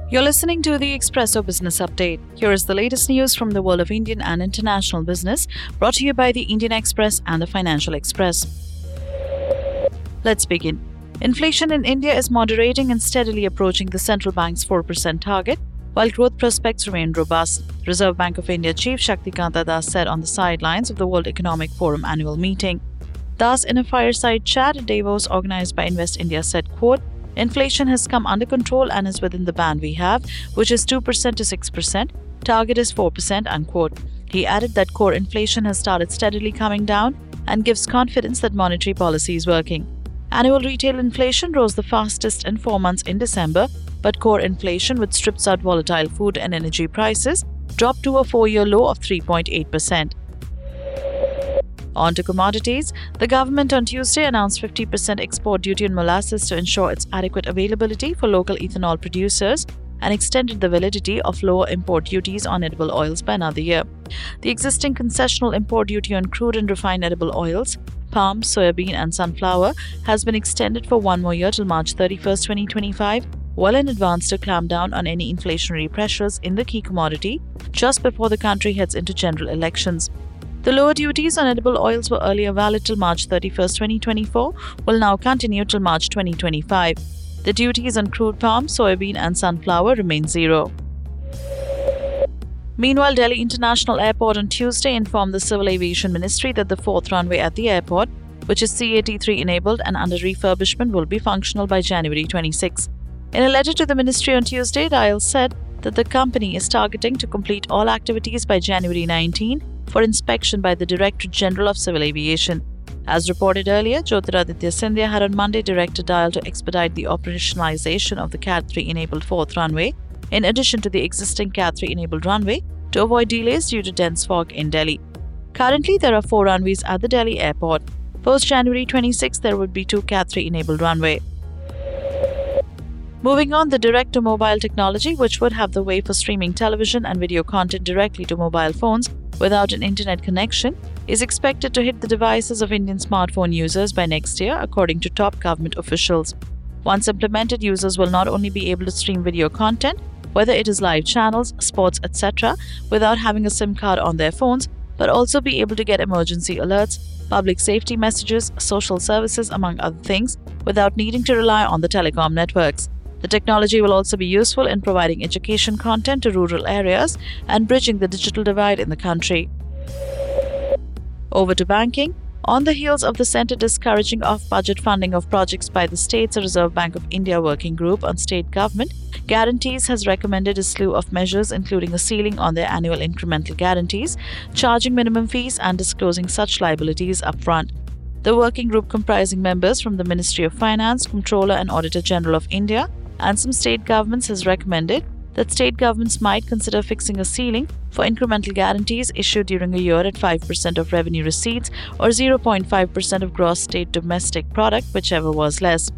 You're listening to the Expresso Business Update. Here is the latest news from the world of Indian and international business, brought to you by the Indian Express and the Financial Express. Let's begin. Inflation in India is moderating and steadily approaching the central bank's 4% target, while growth prospects remain robust. Reserve Bank of India Chief Shaktikanta Das said on the sidelines of the World Economic Forum annual meeting. Das, in a fireside chat at Davos organized by Invest India, said, quote, "Inflation has come under control and is within the band we have, which is 2% to 6%. Target is 4%, unquote. He added that core inflation has started steadily coming down and gives confidence that monetary policy is working. Annual retail inflation rose the fastest in 4 months in December, but core inflation, which strips out volatile food and energy prices, dropped to a 4-year low of 3.8%. On to commodities. The government on Tuesday announced 50% export duty on molasses to ensure its adequate availability for local ethanol producers and extended the validity of lower import duties on edible oils by another year. The existing concessional import duty on crude and refined edible oils, palm, soybean and sunflower has been extended for 1 more year till March 31st, 2025, well in advance to clamp down on any inflationary pressures in the key commodity just before the country heads into general elections. The lower duties on edible oils were earlier valid till March 31st, 2024, will now continue till March 2025. The duties on crude palm, soybean and sunflower remain zero. Meanwhile, Delhi International Airport on Tuesday informed the Civil Aviation Ministry that the 4th runway at the airport, which is CAT-3 enabled and under refurbishment, will be functional by January 26. In a letter to the ministry on Tuesday, DIAL said that the company is targeting to complete all activities by January 19 for inspection by the Directorate General of Civil Aviation. As reported earlier, Jyotiraditya Scindia had on Monday directed DIAL to expedite the operationalization of the CAT-3 enabled 4th runway, in addition to the existing CAT-3 enabled runway, to avoid delays due to dense fog in Delhi. Currently, there are 4 runways at the Delhi airport. Post January 26, there would be 2 CAT-3 enabled runway. Moving on, the direct-to-mobile technology, which would have the way for streaming television and video content directly to mobile phones without an internet connection, is expected to hit the devices of Indian smartphone users by next year, according to top government officials. Once implemented, users will not only be able to stream video content, whether it is live channels, sports, etc., without having a SIM card on their phones, but also be able to get emergency alerts, public safety messages, social services, among other things, without needing to rely on the telecom networks. The technology will also be useful in providing education content to rural areas and bridging the digital divide in the country. Over to banking. On the heels of the centre discouraging off-budget funding of projects by the states, a Reserve Bank of India working group on state government guarantees has recommended a slew of measures, including a ceiling on their annual incremental guarantees, charging minimum fees and disclosing such liabilities upfront. The working group, comprising members from the Ministry of Finance, Comptroller and Auditor General of India, and some state governments, has recommended that state governments might consider fixing a ceiling for incremental guarantees issued during a year at 5% of revenue receipts or 0.5% of gross state domestic product, whichever was less.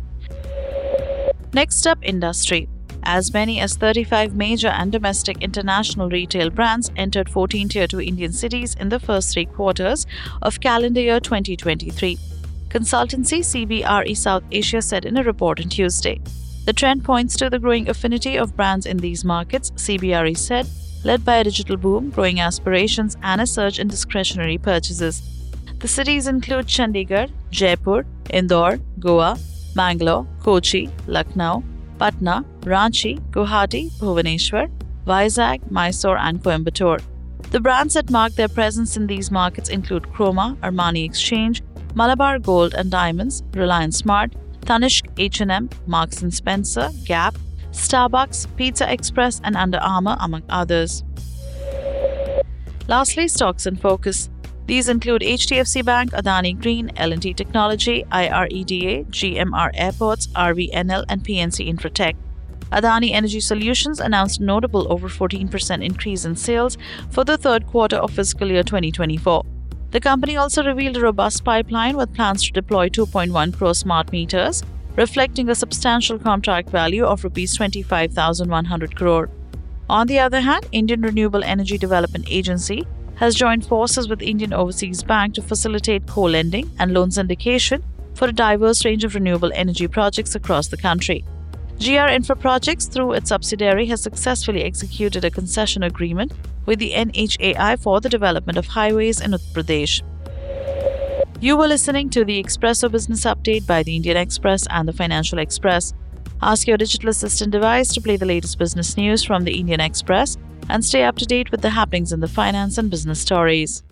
Next up, industry. As many as 35 major and domestic international retail brands entered 14 Tier 2 Indian cities in the first 3 quarters of calendar year 2023. Consultancy CBRE South Asia said in a report on Tuesday. The trend points to the growing affinity of brands in these markets, CBRE said, led by a digital boom, growing aspirations and a surge in discretionary purchases. The cities include Chandigarh, Jaipur, Indore, Goa, Bangalore, Kochi, Lucknow, Patna, Ranchi, Guwahati, Bhubaneswar, Vizag, Mysore and Coimbatore. The brands that mark their presence in these markets include Croma, Armani Exchange, Malabar Gold and Diamonds, Reliance Smart, Tanishq, H&M, Marks & Spencer, Gap, Starbucks, Pizza Express and Under Armour, among others. Lastly, stocks in focus. These include HDFC Bank, Adani Green, L&T Technology, IREDA, GMR Airports, RVNL and PNC Infratech. Adani Energy Solutions announced a notable over 14% increase in sales for the 3rd quarter of fiscal year 2024. The company also revealed a robust pipeline with plans to deploy 2.1 crore smart meters, reflecting a substantial contract value of Rs 25,100 crore. On the other hand, Indian Renewable Energy Development Agency has joined forces with Indian Overseas Bank to facilitate co-lending and loan syndication for a diverse range of renewable energy projects across the country. GR Infra Projects, through its subsidiary, has successfully executed a concession agreement with the NHAI for the development of highways in Uttar Pradesh. You were listening to the Expresso Business Update by the Indian Express and the Financial Express. Ask your digital assistant device to play the latest business news from the Indian Express and stay up to date with the happenings in the finance and business stories.